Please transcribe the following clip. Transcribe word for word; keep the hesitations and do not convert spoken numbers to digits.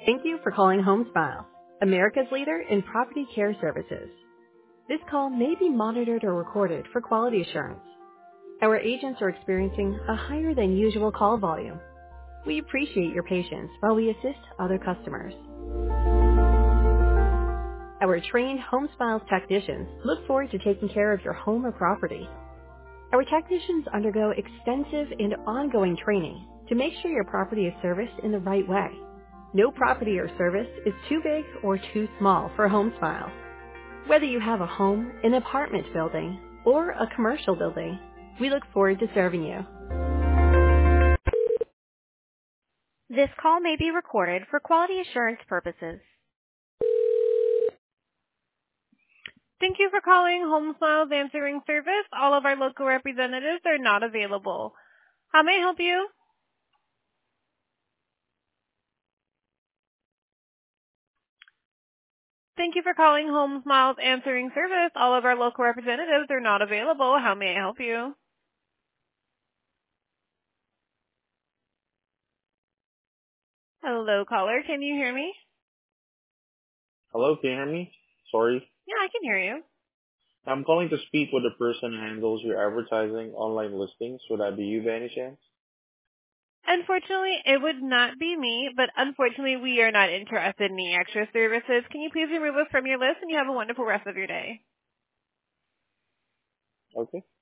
Thank you for calling Home Smile, America's leader in property care services. This call may be monitored or recorded for quality assurance. Our agents are experiencing a higher than usual call volume. We appreciate your patience while we assist other customers. Our trained Home Smiles technicians look forward to taking care of your home or property. Our technicians undergo extensive and ongoing training to make sure your property is serviced in the right way. No property or service is too big or too small for Home Smiles. Whether you have a home, an apartment building, or a commercial building, we look forward to serving you. This call may be recorded for quality assurance purposes. Thank you for calling Home Smiles Answering Service. All of our local representatives are not available. How may I help you? Thank you for calling Home Smiles Answering Service. All of our local representatives are not available. How may I help you? Hello, caller. Can you hear me? Hello, can you hear me? Sorry. Yeah, I can hear you. I'm calling to speak with the person who handles your advertising online listings. Would that be you by any chance? Unfortunately, it would not be me, but unfortunately, we are not interested in any extra services. Can you please remove us from your list, and you have a wonderful rest of your day? Okay.